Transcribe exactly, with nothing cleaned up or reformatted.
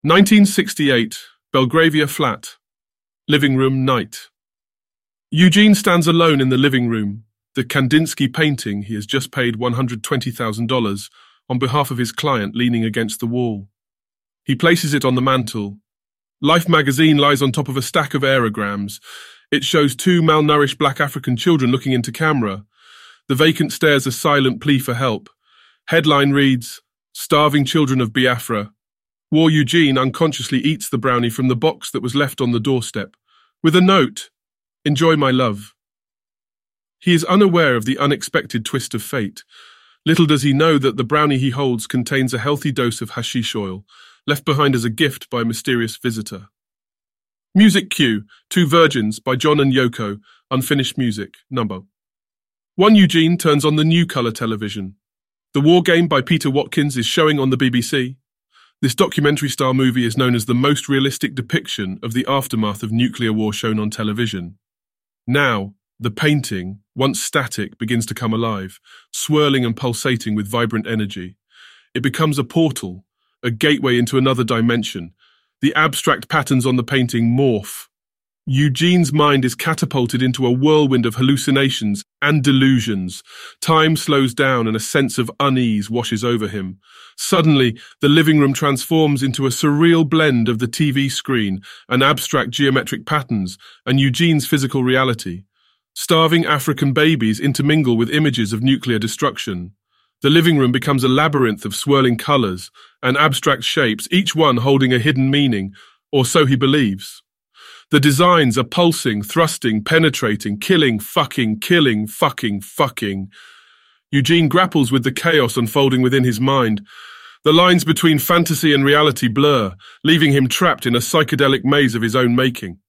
nineteen sixty-eight, Belgravia Flat. Living room night. Eugene stands alone in the living room, the Kandinsky painting he has just paid one hundred twenty thousand dollars on behalf of his client leaning against the wall. He places it on the mantel. Life magazine lies on top of a stack of aerograms. It shows two malnourished black African children looking into camera. The vacant stares a silent plea for help. Headline reads, "Starving Children of Biafra." War Eugene unconsciously eats the brownie from the box that was left on the doorstep, with a note, "Enjoy my love." He is unaware of the unexpected twist of fate. Little does he know that the brownie he holds contains a healthy dose of hashish oil, left behind as a gift by a mysterious visitor. Music cue, Two Virgins by John and Yoko, unfinished music, number. One Eugene turns on the new colour television. The War Game by Peter Watkins is showing on the B B C. This documentary-style movie is known as the most realistic depiction of the aftermath of nuclear war shown on television. Now, the painting, once static, begins to come alive, swirling and pulsating with vibrant energy. It becomes a portal, a gateway into another dimension. The abstract patterns on the painting morph. Eugene's mind is catapulted into a whirlwind of hallucinations and delusions. Time slows down and a sense of unease washes over him. Suddenly, the living room transforms into a surreal blend of the T V screen and abstract geometric patterns and Eugene's physical reality. Starving African babies intermingle with images of nuclear destruction. The living room becomes a labyrinth of swirling colours and abstract shapes, each one holding a hidden meaning, or so he believes. The designs are pulsing, thrusting, penetrating, killing, fucking, killing, fucking, fucking. Eugene grapples with the chaos unfolding within his mind. The lines between fantasy and reality blur, leaving him trapped in a psychedelic maze of his own making.